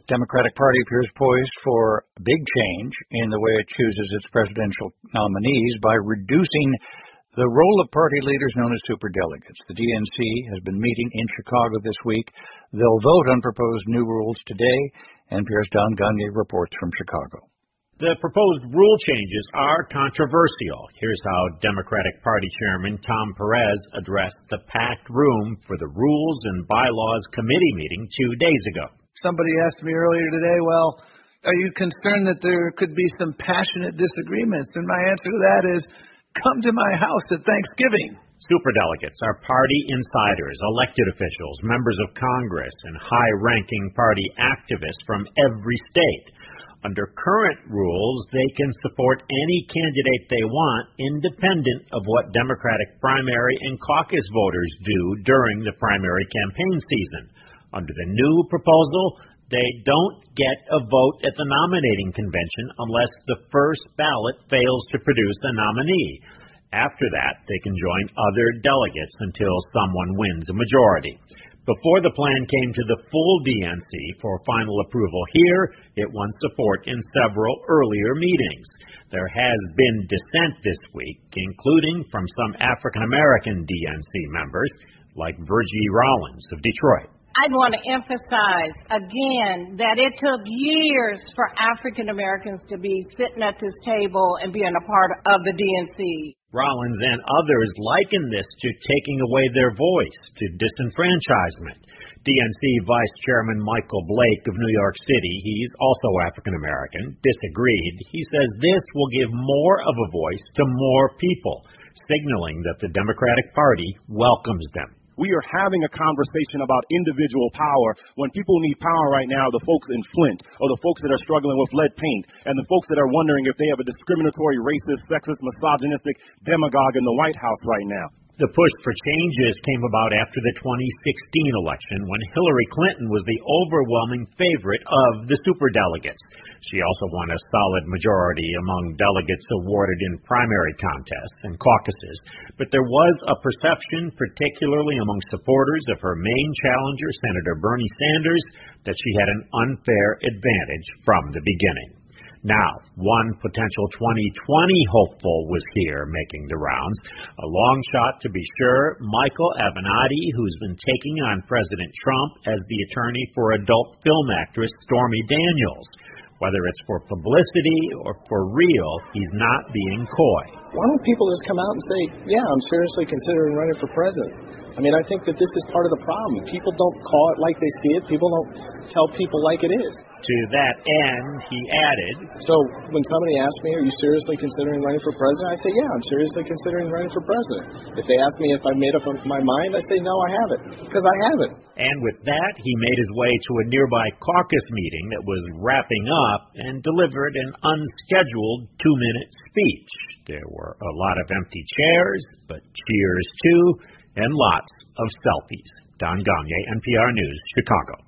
Democratic Party appears poised for big change in the way it chooses its presidential nominees by reducing the role of party leaders known as superdelegates. The DNC has been meeting in Chicago this week. They'll vote on proposed new rules today. NPR's Don Gagné reports from Chicago. The proposed rule changes are controversial. Here's how Democratic Party Chairman Tom Perez addressed the packed room for the Rules and Bylaws Committee meeting 2 days ago. Somebody asked me earlier today, well, are you concerned that there could be some passionate disagreements? And my answer to that is, come to my house at Thanksgiving. Superdelegates are party insiders, elected officials, members of Congress, and high-ranking party activists from every state. Under current rules, they can support any candidate they want, independent of what Democratic primary and caucus voters do during the primary campaign season. Under the new proposal, they don't get a vote at the nominating convention unless the first ballot fails to produce a nominee. After that, they can join other delegates until someone wins a majority. Before the plan came to the full DNC for final approval here, it won support in several earlier meetings. There has been dissent this week, including from some African-American DNC members, like Virgie Rollins of Detroit. I want to emphasize again that it took years for African Americans to be sitting at this table and being a part of the DNC. Rollins and others liken this to taking away their voice, to disenfranchisement. DNC Vice Chairman Michael Blake of New York City, he's also African American, disagreed. He says this will give more of a voice to more people, signaling that the Democratic Party welcomes them. We are having a conversation about individual power when people need power right now, the folks in Flint or the folks that are struggling with lead paint and the folks that are wondering if they have a discriminatory, racist, sexist, misogynistic demagogue in the White House right now. The push for changes came about after the 2016 election when Hillary Clinton was the overwhelming favorite of the superdelegates. She also won a solid majority among delegates awarded in primary contests and caucuses. But there was a perception, particularly among supporters of her main challenger, Senator Bernie Sanders, that she had an unfair advantage from the beginning. Now, one potential 2020 hopeful was here making the rounds. A long shot to be sure, Michael Avenatti, who's been taking on President Trump as the attorney for adult film actress Stormy Daniels. Whether it's for publicity or for real, he's not being coy. Why don't people just come out and say, yeah, I'm seriously considering running for president? I mean, I think that this is part of the problem. People don't call it like they see it. People don't tell people like it is. To that end, he added, so when somebody asks me, are you seriously considering running for president? I say, yeah, I'm seriously considering running for president. If they ask me if I've made up my mind, I say, no, I haven't, because I haven't. And with that, he made his way to a nearby caucus meeting that was wrapping up and delivered an unscheduled 2-minute speech. There were a lot of empty chairs, but cheers too, and lots of selfies. Don Gagné, NPR News, Chicago.